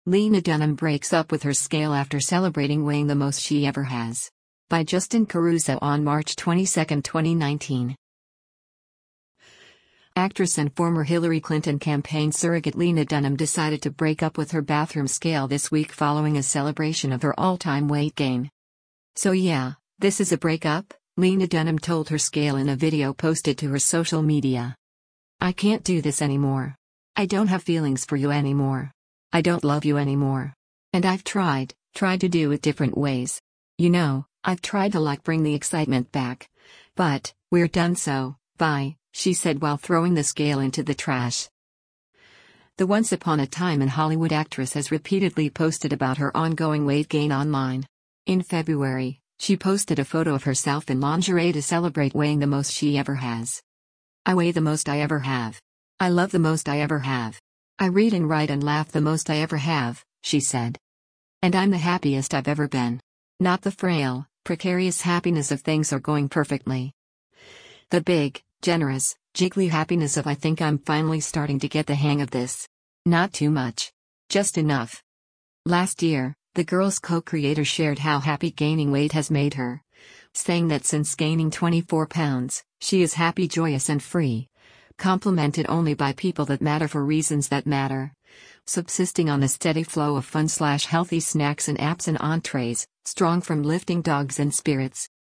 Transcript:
Lena Dunham breaks up with her scale after celebrating weighing the most she ever has. By Justin Caruso on March 22, 2019. Actress and former Hillary Clinton campaign surrogate Lena Dunham decided to break up with her bathroom scale this week following a celebration of her all-time weight gain. "So yeah, this is a breakup," Lena Dunham told her scale in a video posted to her social media. "I can't do this anymore. I don't have feelings for you anymore. I don't love you anymore. And I've tried to do it different ways. You know, I've tried to bring the excitement back. But, we're done, so, bye," she said while throwing the scale into the trash. The Once Upon a Time in Hollywood actress has repeatedly posted about her ongoing weight gain online. In February, she posted a photo of herself in lingerie to celebrate weighing the most she ever has. "I weigh the most I ever have. I love the most I ever have. I read and write and laugh the most I ever have," she said. "And I'm the happiest I've ever been. Not the frail, precarious happiness of things are going perfectly. The big, generous, jiggly happiness of I think I'm finally starting to get the hang of this. Not too much. Just enough." Last year, the girl's co-creator shared how happy gaining weight has made her, saying that since gaining 24 pounds, she is happy, joyous and free, complimented only by people that matter for reasons that matter, subsisting on a steady flow of fun/healthy snacks and apps and entrees, strong from lifting dogs and spirits.